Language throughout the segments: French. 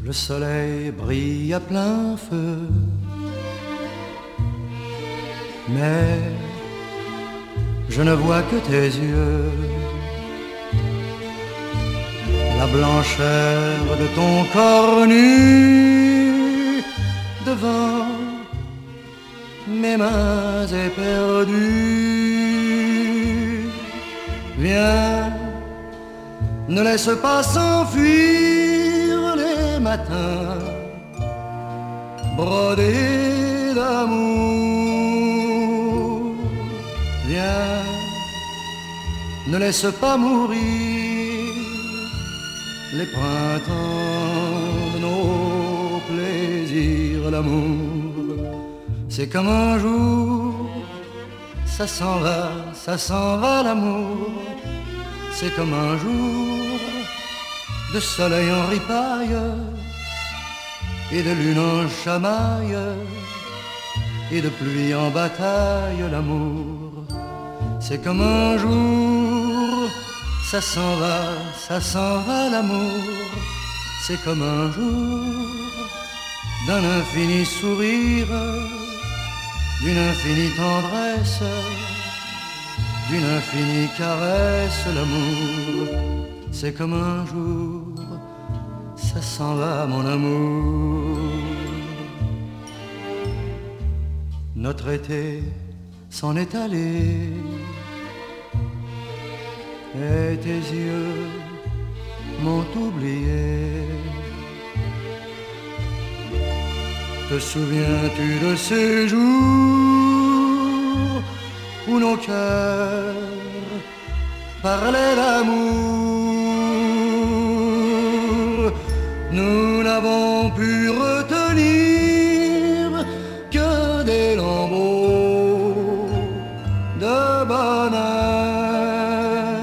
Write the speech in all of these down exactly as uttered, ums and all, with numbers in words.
Le soleil brille à plein feu, mais je ne vois que tes yeux. La blancheur de ton corps nu devant mes mains éperdues. Viens, ne laisse pas s'enfuir les matins brodés d'amour. Viens, ne laisse pas mourir les printemps de nos plaisirs. L'amour, c'est comme un jour, ça s'en va, ça s'en va l'amour. C'est comme un jour de soleil en ripaille et de lune en chamaille et de pluie en bataille. L'amour, c'est comme un jour, ça s'en va, ça s'en va l'amour. C'est comme un jour d'un infini sourire, d'une infinie tendresse, d'une infinie caresse. L'amour, c'est comme un jour, ça s'en va mon amour. Notre été s'en est allé et tes yeux m'ont oublié. Te souviens-tu de ces jours où nos cœurs parlaient d'amour? Nous n'avons pu retenir que des lambeaux de bonheur.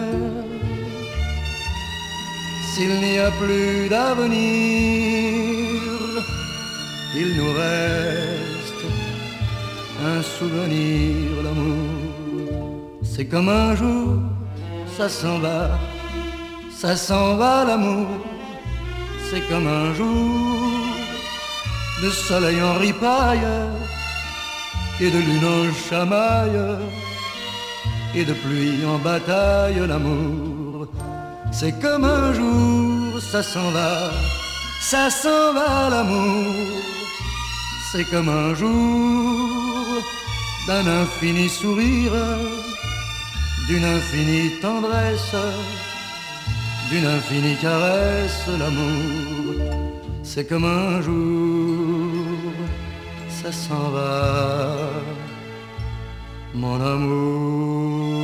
S'il n'y a plus d'avenir, il nous reste un souvenir. L'amour, c'est comme un jour, ça s'en va, ça s'en va l'amour. C'est comme un jour de soleil en ripaille et de lune en chamaille et de pluie en bataille. L'amour, c'est comme un jour, ça s'en va, ça s'en va l'amour. C'est comme un jour d'un infini sourire, d'une infinie tendresse, d'une infinie caresse. L'amour, c'est comme un jour, ça s'en va mon amour.